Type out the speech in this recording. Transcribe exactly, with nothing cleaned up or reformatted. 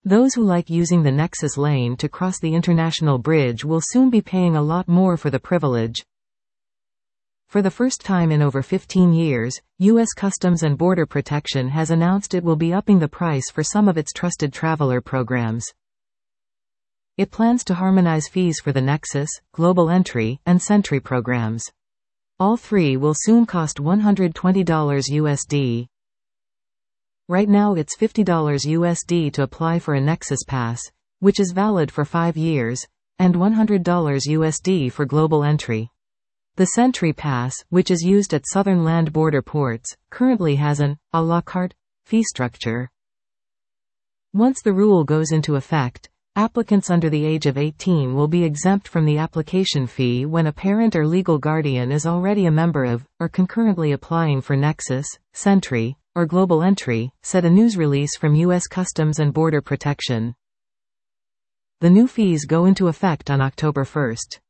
Those who like using the Nexus lane to cross the international bridge will soon be paying a lot more for the privilege. For the first time in over fifteen years, U S Customs and Border Protection has announced it will be upping the price for some of its trusted traveler programs. It plans to harmonize fees for the Nexus, Global Entry, and Sentry programs. All three will soon cost one hundred twenty dollars U S D. Right now it's fifty dollars U S D to apply for a Nexus Pass, which is valid for five years, and one hundred dollars U S D for Global Entry. The Sentry Pass, which is used at southern land border ports, currently has an à la carte fee structure. Once the rule goes into effect, applicants under the age of eighteen will be exempt from the application fee when a parent or legal guardian is already a member of, or concurrently applying for Nexus, Sentry, or Global Entry, said a news release from U S Customs and Border Protection. The new fees go into effect on October first.